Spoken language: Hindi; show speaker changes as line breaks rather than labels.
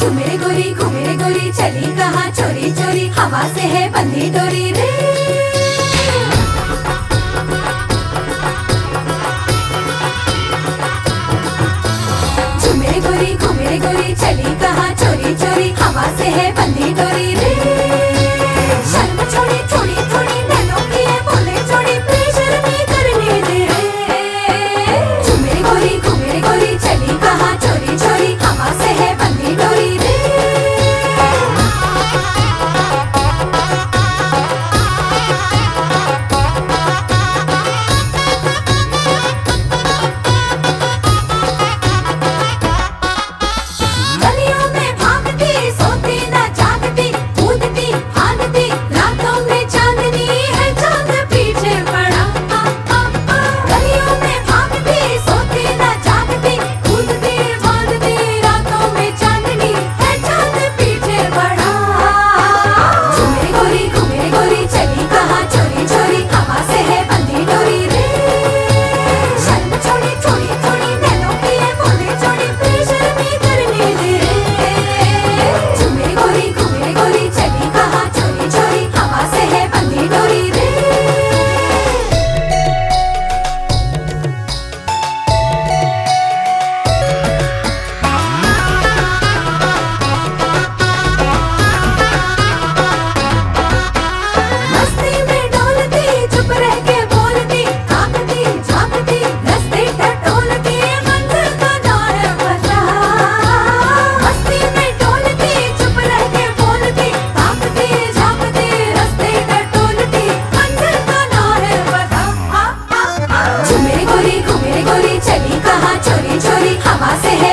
झूमे गोरी घूमे गोरी चली कहाँ चोरी चोरी, हवा से है बंधी डोरी रे। झूमे गोरी घूमे गोरी चली कहाँ चोरी चोरी, हवा से है बंधी डोरी रे। शर्म छोड़ी थोड़ी थोड़ी नैनों की है बोले जोड़ी, बेशर्मी करने दे रे। झूमे गोरी चली कहाँ चोरी चोरी, हवा से है बंधी डोरी रे। गलियों में भागती सोती न जागती, कूदती भागती रातों में चांदनी है, चांद पीछे पड़ा। गलियों में भागती सोती न जागती, कूदती भागती रातों में चांदनी है, चांद पीछे पड़ा। झूमे गोरी चली कहाँ चोरी चोरी, हवा से है बंधी डोरी रे। शर्म छोड़ी थोड़ी थोड़ी नैनों की है बोले जोड़ी, बेशर्मी करने दे रे। झूमे गोरी चली कहाँ चोरी चोरी, हवा से है बंधी डोरी रे। मस्ती में डोलती चुप रह के बोलती, ताकती झांकती रास्ते टटोलती, मंजिल का ना है पता। मस्ती में डोलती चुप रह के बोलती, ताकती झांकती रास्ते टटोलती, मंजिल का ना है पता। झूमे गोरी चली कहाँ चोरी चोरी, हवा से है